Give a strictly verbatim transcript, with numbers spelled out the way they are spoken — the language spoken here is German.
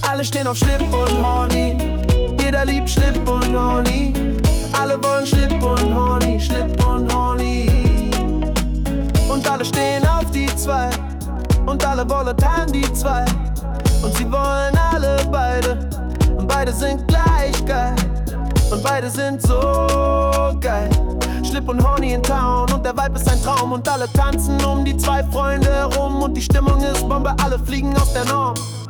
Alle stehen auf Schlipp und Horny, jeder liebt Schlipp und Horny. Alle wollen Schlipp und Horny, Schlipp und Horny. Und alle stehen auf die zwei, und alle wollen teilen die zwei. Und sie wollen alle beide, und beide sind gleich geil. Und beide sind so geil. Schlipp und Horny in Town und der Vibe ist ein Traum. Und alle tanzen um die zwei Freunde herum und die Stimmung ist Bombe, alle fliegen aus der Norm.